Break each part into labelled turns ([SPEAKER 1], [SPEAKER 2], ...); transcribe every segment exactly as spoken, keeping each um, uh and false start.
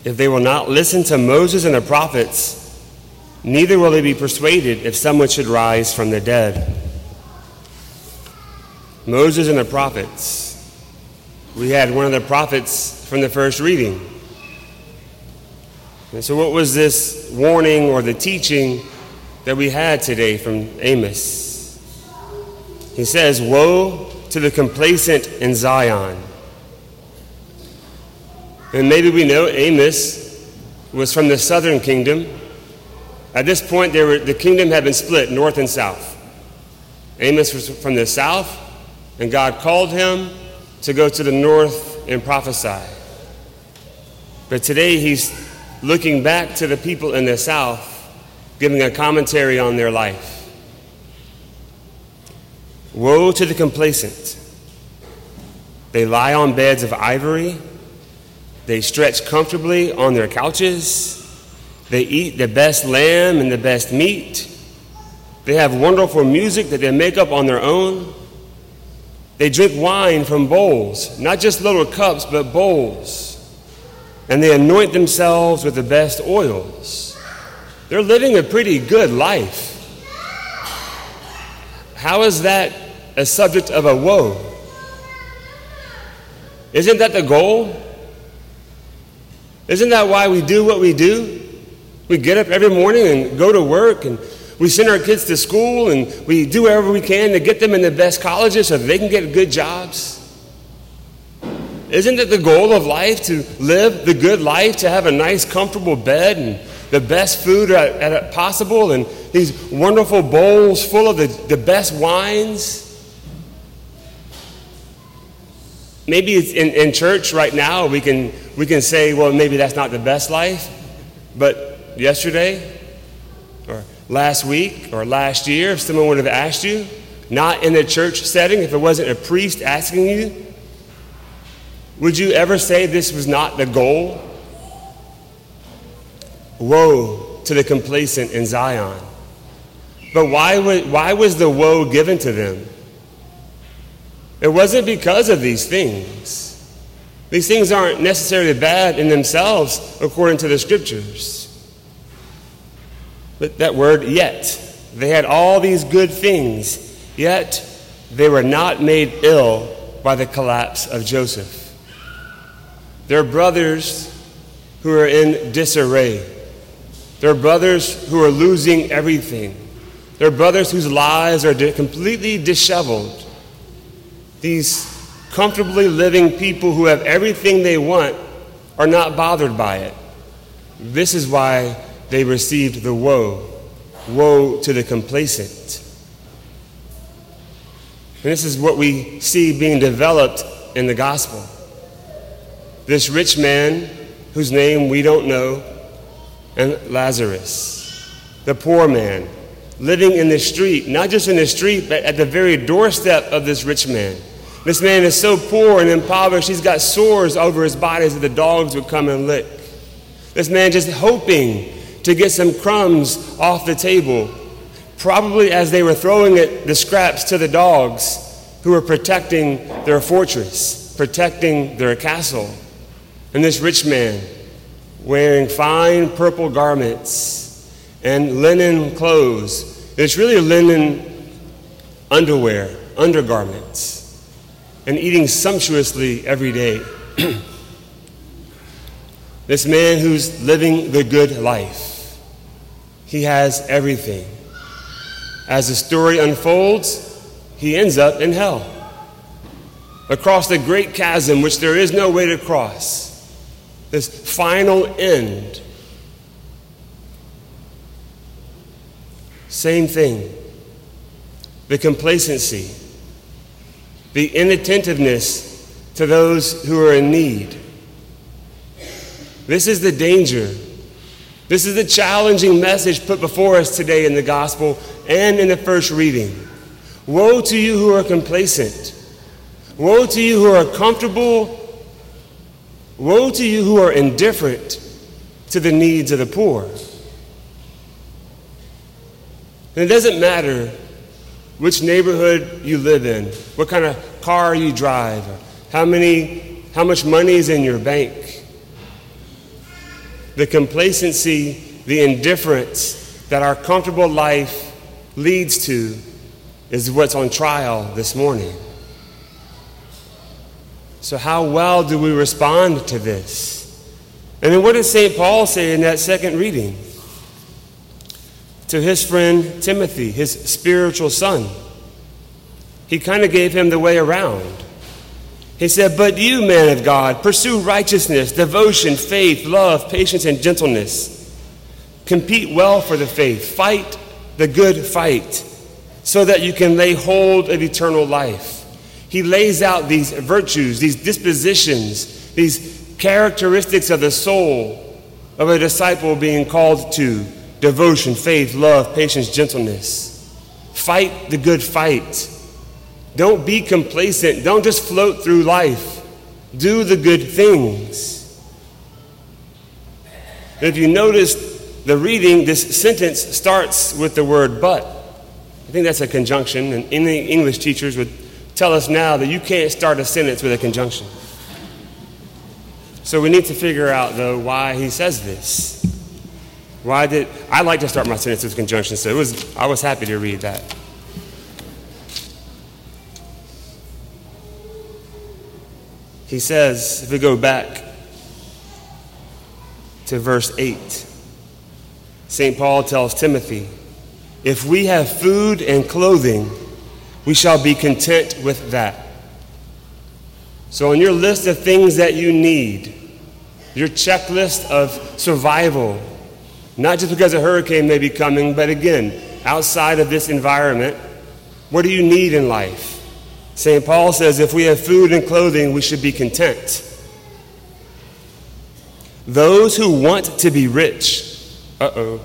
[SPEAKER 1] if they will not listen to Moses and the prophets, neither will they be persuaded if someone should rise from the dead. Moses and the prophets. We had one of the prophets from the first reading. And so what was this warning or the teaching that we had today from Amos? He says, "Woe to the complacent in Zion." And maybe we know Amos was from the southern kingdom. At this point, they were, the kingdom had been split north and south. Amos was from the south, and God called him to go to the north and prophesy. But today he's looking back to the people in the south, giving a commentary on their life. Woe to the complacent. They lie on beds of ivory. They stretch comfortably on their couches. They eat the best lamb and the best meat. They have wonderful music that they make up on their own. They drink wine from bowls, not just little cups, but bowls. And they anoint themselves with the best oils. They're living a pretty good life. How is that a subject of a woe? Isn't that the goal? Isn't that why we do what we do? We get up every morning and go to work, and we send our kids to school, and we do whatever we can to get them in the best colleges so they can get good jobs. Isn't it the goal of life to live the good life, to have a nice, comfortable bed and the best food at, at possible, and these wonderful bowls full of the, the best wines? Maybe it's in, in church right now we can we can say, well, maybe that's not the best life, but yesterday or last week or last year, if someone would have asked you, not in a church setting, if it wasn't a priest asking you, would you ever say this was not the goal? Woe to the complacent in Zion. But why, would, why was the woe given to them? It wasn't because of these things. These things aren't necessarily bad in themselves according to the scriptures. But that word, yet. They had all these good things, yet they were not made ill by the collapse of Joseph. Their brothers who are in disarray. Their brothers who are losing everything. Their brothers whose lives are di- completely disheveled. These comfortably living people who have everything they want are not bothered by it. This is why they received the woe. Woe to the complacent. And this is what we see being developed in the gospel. This rich man, whose name we don't know, and Lazarus, the poor man, living in the street, not just in the street, but at the very doorstep of this rich man. This man is so poor and impoverished, he's got sores over his body that the dogs would come and lick. This man just hoping to get some crumbs off the table, probably as they were throwing it, the scraps to the dogs who were protecting their fortress, protecting their castle. And this rich man, wearing fine purple garments and linen clothes, it's really linen underwear, undergarments, and eating sumptuously every day. This man who's living the good life, he has everything. As the story unfolds, he ends up in hell, across the great chasm which there is no way to cross, this final end. Same thing. The complacency, the inattentiveness to those who are in need. This is the danger. This is the challenging message put before us today in the gospel and in the first reading. Woe to you who are complacent. Woe to you who are comfortable. Woe to you who are indifferent to the needs of the poor. And it doesn't matter which neighborhood you live in, what kind of car you drive, or how many, how much money is in your bank. the complacency, the indifference that our comfortable life leads to is what's on trial this morning. So how well do we respond to this? And then what does Saint Paul say in that second reading? To his friend Timothy, his spiritual son. He kind of gave him the way around. He said, "But you, man of God, pursue righteousness, devotion, faith, love, patience, and gentleness. Compete well for the faith. Fight the good fight so that you can lay hold of eternal life." He lays out these virtues, these dispositions, these characteristics of the soul of a disciple being called to devotion, faith, love, patience, gentleness. Fight the good fight. Don't be complacent. Don't just float through life. Do the good things. And if you notice the reading, this sentence starts with the word but. I think that's a conjunction, and any English teachers would tell us now that you can't start a sentence with a conjunction. So we need to figure out, though, why he says this. Why did I like to start my sentence with conjunction? So it was. I was happy to read that. He says, if we go back to verse eight, Saint Paul tells Timothy, "If we have food and clothing, we shall be content with that." So on your list of things that you need, your checklist of survival, not just because a hurricane may be coming, but again, outside of this environment, what do you need in life? Saint Paul says if we have food and clothing, we should be content. Those who want to be rich, uh-oh,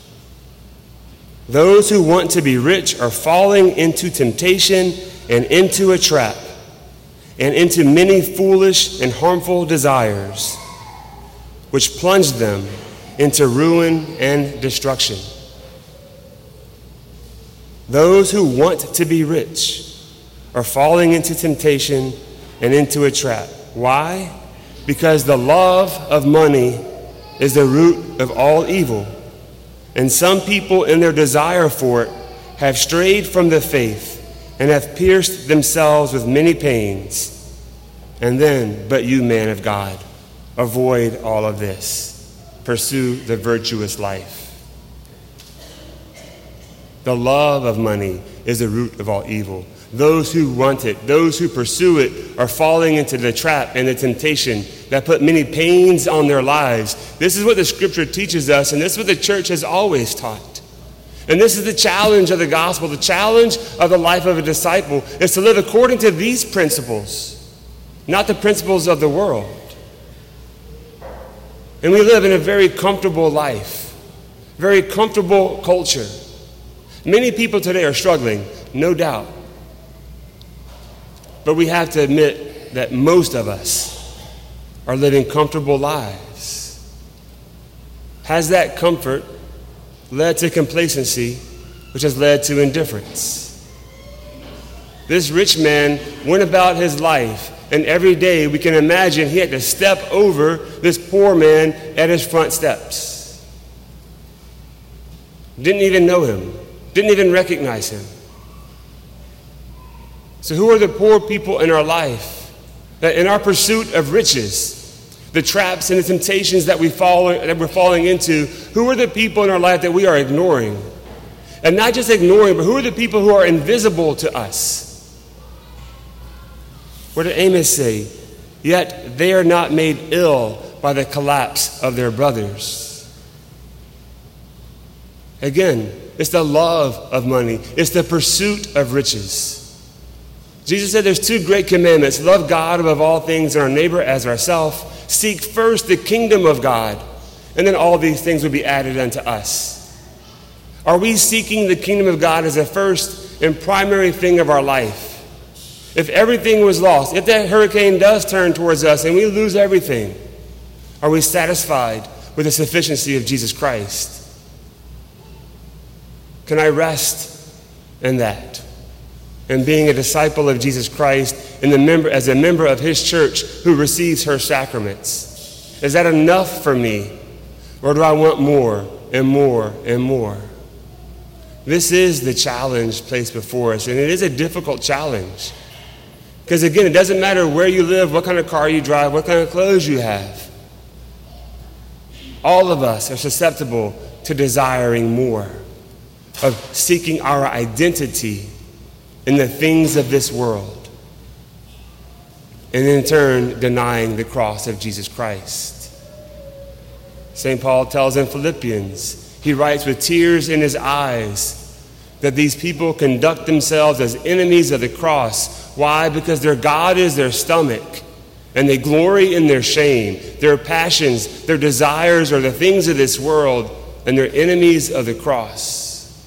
[SPEAKER 1] those who want to be rich are falling into temptation and into a trap and into many foolish and harmful desires, which plunge them into ruin and destruction. Those who want to be rich are falling into temptation and into a trap. Why? Because the love of money is the root of all evil. And some people, in their desire for it, have strayed from the faith and have pierced themselves with many pains. And then, but you, man of God, avoid all of this. Pursue the virtuous life. The love of money is the root of all evil. Those who want it, those who pursue it, are falling into the trap and the temptation that put many pains on their lives. This is what the scripture teaches us, and this is what the church has always taught. And this is the challenge of the gospel. The challenge of the life of a disciple is to live according to these principles, not the principles of the world. And we live in a very comfortable life, very comfortable culture. Many people today are struggling, no doubt. But we have to admit that most of us are living comfortable lives. Has that comfort led to complacency, which has led to indifference? This rich man went about his life, and every day we can imagine he had to step over this poor man at his front steps. Didn't even know him, didn't even recognize him. So who are the poor people in our life that in our pursuit of riches, the traps and the temptations that, we fall, that we're falling into, who are the people in our life that we are ignoring? And not just ignoring, but who are the people who are invisible to us? What did Amos say? Yet they are not made ill by the collapse of their brothers. Again, it's the love of money. It's the pursuit of riches. Jesus said there's two great commandments. Love God above all things and our neighbor as ourselves. Seek first the kingdom of God, and then all these things will be added unto us. Are we seeking the kingdom of God as a first and primary thing of our life? If everything was lost, if that hurricane does turn towards us and we lose everything, are we satisfied with the sufficiency of Jesus Christ? Can I rest in that? And being a disciple of Jesus Christ and the member, as a member of his church who receives her sacraments? Is that enough for me? Or do I want more and more and more? This is the challenge placed before us, and it is a difficult challenge. Because again, it doesn't matter where you live, what kind of car you drive, what kind of clothes you have. All of us are susceptible to desiring more, of seeking our identity in the things of this world, and in turn denying the cross of Jesus Christ. Saint Paul tells in Philippians, he writes with tears in his eyes, that these people conduct themselves as enemies of the cross. Why? Because their God is their stomach, and they glory in their shame. Their passions, their desires are the things of this world, and they're enemies of the cross.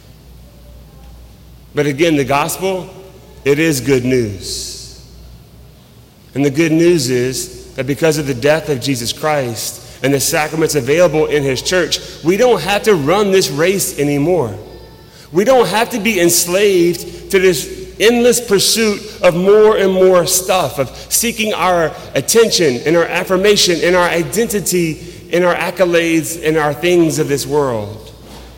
[SPEAKER 1] But again, the gospel, it is good news. And the good news is that because of the death of Jesus Christ and the sacraments available in his church, we don't have to run this race anymore. We don't have to be enslaved to this endless pursuit of more and more stuff, of seeking our attention and our affirmation and our identity and our accolades and our things of this world.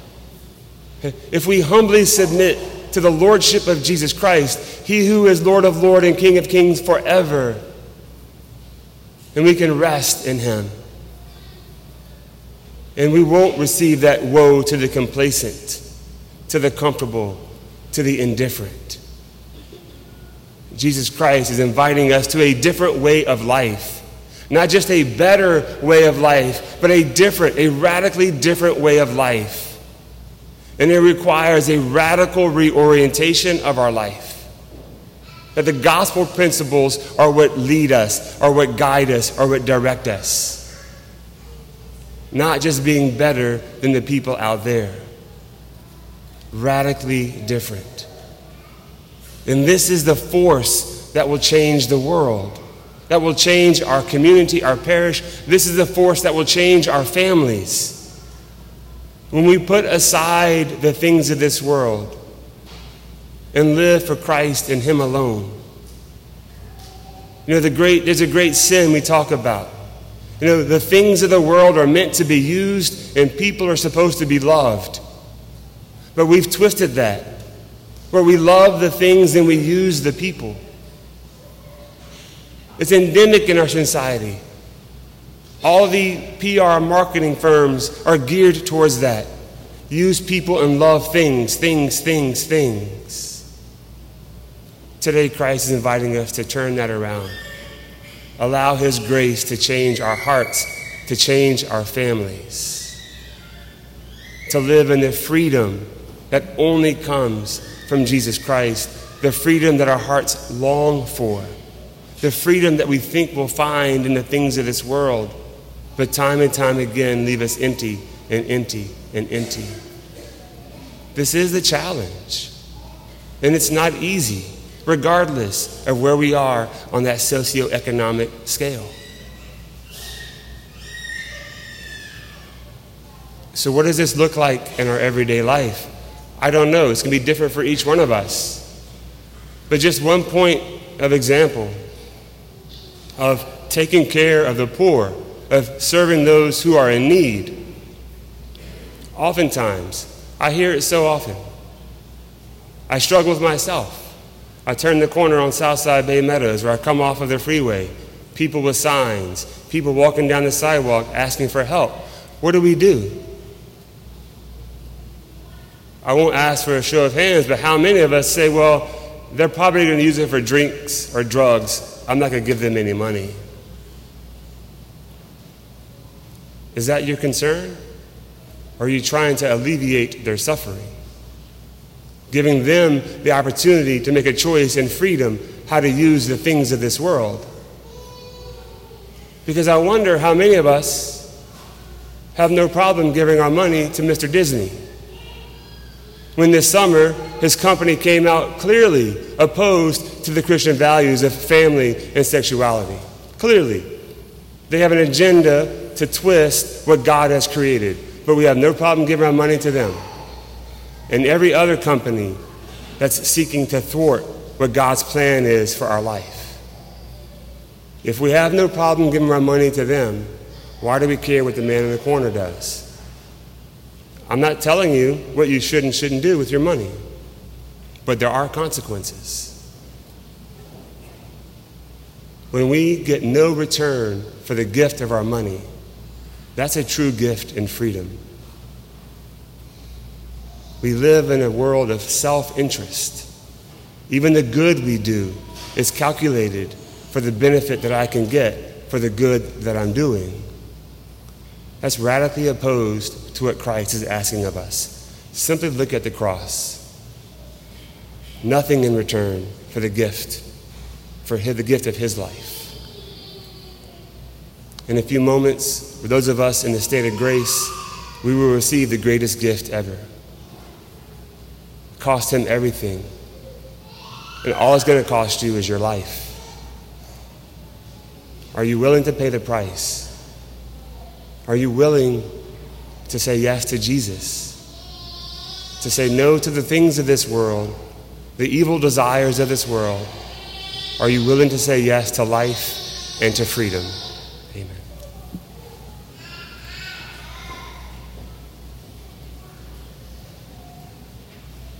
[SPEAKER 1] If we humbly submit to the lordship of Jesus Christ, he who is Lord of lords and King of kings forever, then we can rest in him. And we won't receive that woe to the complacent, to the comfortable, to the indifferent. Jesus Christ is inviting us to a different way of life. Not just a better way of life, but a different, a radically different way of life. And it requires a radical reorientation of our life. That the gospel principles are what lead us, are what guide us, are what direct us. Not just being better than the people out there. Radically different. And this is the force that will change the world, that will change our community, our parish. This is the force that will change our families. When we put aside the things of this world and live for Christ and him alone. You know, the great, there's a great sin we talk about. You know, the things of the world are meant to be used and people are supposed to be loved. But we've twisted that, where we love the things and we use the people. It's endemic in our society. All the P R marketing firms are geared towards that. Use people and love things, things, things, things. Today, Christ is inviting us to turn that around. Allow his grace to change our hearts, to change our families. To live in the freedom that only comes from Jesus Christ, the freedom that our hearts long for, the freedom that we think we'll find in the things of this world, but time and time again leave us empty and empty and empty. This is the challenge, and it's not easy, regardless of where we are on that socioeconomic scale. So what does this look like in our everyday life? I don't know. It's going to be different for each one of us. But just one point of example of taking care of the poor, of serving those who are in need. Oftentimes, I hear it so often. I struggle with myself. I turn the corner on Southside Bay Meadows, or I come off of the freeway. People with signs, people walking down the sidewalk asking for help. What do we do? I won't ask for a show of hands, but how many of us say, well, they're probably going to use it for drinks or drugs. I'm not going to give them any money. Is that your concern? Or are you trying to alleviate their suffering? Giving them the opportunity to make a choice in freedom how to use the things of this world. Because I wonder how many of us have no problem giving our money to Mister Disney. When this summer, his company came out clearly opposed to the Christian values of family and sexuality. Clearly. They have an agenda to twist what God has created, but we have no problem giving our money to them. And every other company that's seeking to thwart what God's plan is for our life. If we have no problem giving our money to them, Why do we care what the man in the corner does? I'm not telling you what you should and shouldn't do with your money, but there are consequences. When we get no return for the gift of our money, that's a true gift and freedom. We live in a world of self-interest. Even the good we do is calculated for the benefit that I can get for the good that I'm doing. That's radically opposed to what Christ is asking of us. Simply look at the cross. Nothing in return for the gift, for the gift of his life. In a few moments, for those of us in the state of grace, we will receive the greatest gift ever. It cost him everything. And all it's going to cost you is your life. Are you willing to pay the price? Are you willing to say yes to Jesus? To say no to the things of this world, the evil desires of this world? Are you willing to say yes to life and to freedom?